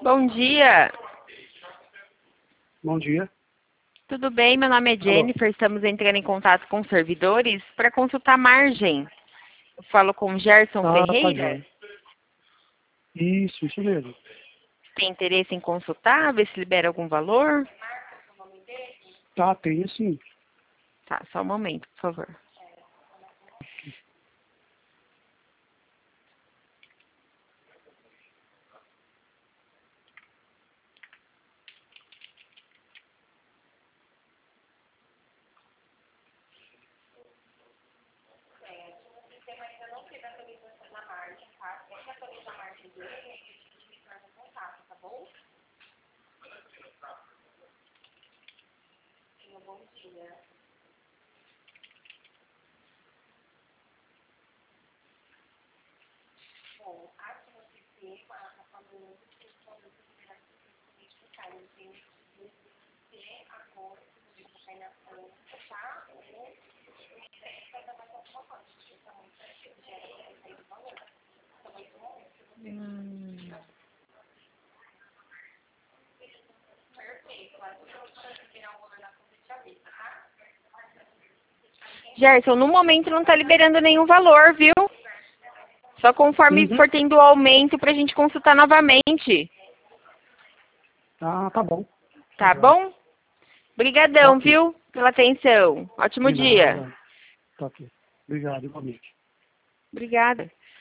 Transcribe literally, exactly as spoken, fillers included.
Bom dia. Bom dia. Tudo bem? Meu nome é Jennifer. Alô. Estamos entrando em contato com servidores para consultar margem. Eu falo com Gerson Ah, Ferreira. Tá, isso, isso mesmo. Tem interesse em consultar? Ver se libera algum valor? Tá, tem sim. Tá, só um momento, por favor. Hum. Gerson, no momento não está liberando nenhum valor, viu? Só conforme Uhum. for tendo aumento para a gente consultar novamente. Ah, tá bom. Tá Tá bom? Obrigadão, ok. viu? Pela atenção. Ótimo De dia. nada. Tá ok. Obrigado, igualmente. Obrigada.